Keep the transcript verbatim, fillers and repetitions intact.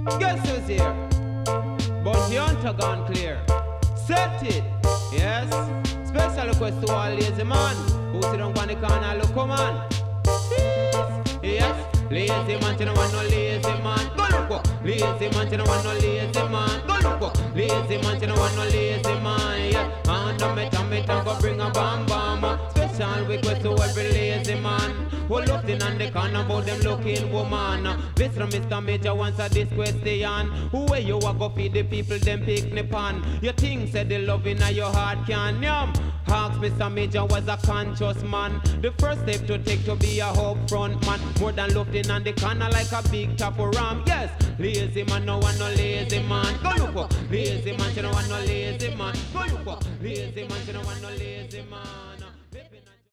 Guess who's here? Bounty Hunter gone clear. Set it, yes. Special request to all lazy man who sit down on the corner, look come on. Yes, lazy man, you don't want no lazy man. Go look up. Lazy man, you don't want no lazy man. Go look up. Lazy man, you don't want no lazy man. Yeah, and the metal metal go bring a bam bam. Special request to every lazy man who looked in on the corner about them looking woman. Listen, Mister Major, wants a this question. Who where you a go feed the people them picnic pan? You think said the love in your heart can yum? Ask Mister Major was a conscious man. The first step to take to be a hope front man. More than looking on the corner like a big top of ram. Yes, lazy man, no one no lazy man. Go look up. Lazy man, you don't want no lazy man. Go look up. Lazy man, you don't want no lazy man.